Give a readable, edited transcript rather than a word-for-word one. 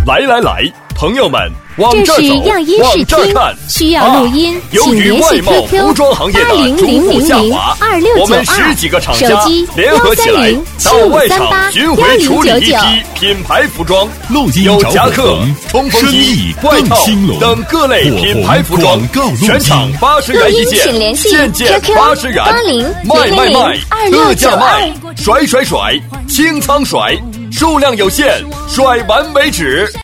来来来，朋友们，往这是这走， 样音往试听这看。 需要录音， 由请联系于外贸 QQ 服装行业的逐步下滑，我们10几个厂家手机联合起来，到外场 130-7538-1099 巡回处理一批品牌服装，有夹克、冲锋衣、外套等各类品牌服装，全场80元一件，件件80元，卖，特价卖，甩，清仓甩，数量有限，甩完为止。